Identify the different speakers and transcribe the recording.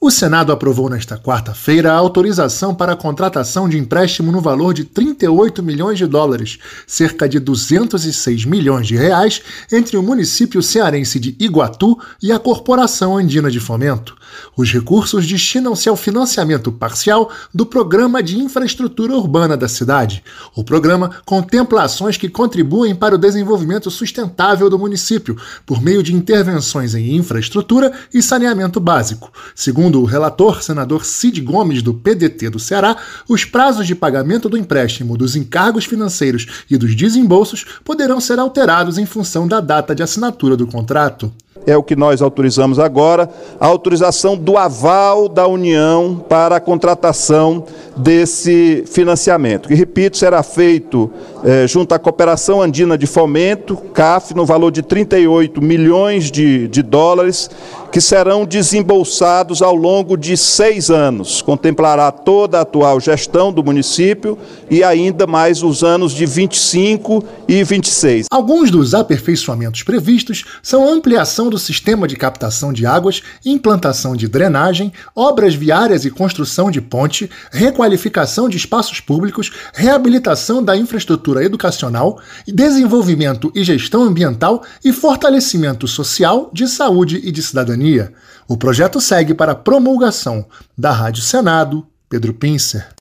Speaker 1: O Senado aprovou nesta quarta-feira a autorização para a contratação de empréstimo no valor de 38 milhões de dólares, cerca de 206 milhões de reais, entre o município cearense de Iguatu e a Corporação Andina de Fomento. Os recursos destinam-se ao financiamento parcial do Programa de Infraestrutura Urbana da cidade. O programa contempla ações que contribuem para o desenvolvimento sustentável do município, por meio de intervenções em infraestrutura e saneamento básico. Segundo o relator, senador Cid Gomes, do PDT do Ceará, os prazos de pagamento do empréstimo, dos encargos financeiros e dos desembolsos poderão ser alterados em função da data de assinatura do contrato.
Speaker 2: É o que nós autorizamos agora, a autorização do aval da União para a contratação desse financiamento, que, repito, será feito junto à Cooperação Andina de Fomento, CAF, no valor de 38 milhões de dólares, que serão desembolsados ao longo de 6 anos. Contemplará toda a atual gestão do município e ainda mais os anos de 25 e 26.
Speaker 1: Alguns dos aperfeiçoamentos previstos são a ampliação do sistema de captação de águas, implantação de drenagem, obras viárias e construção de ponte, requalificação de espaços públicos, reabilitação da infraestrutura educacional, desenvolvimento e gestão ambiental e fortalecimento social, de saúde e de cidadania. O projeto segue para a promulgação. Da Rádio Senado, Pedro Pincer.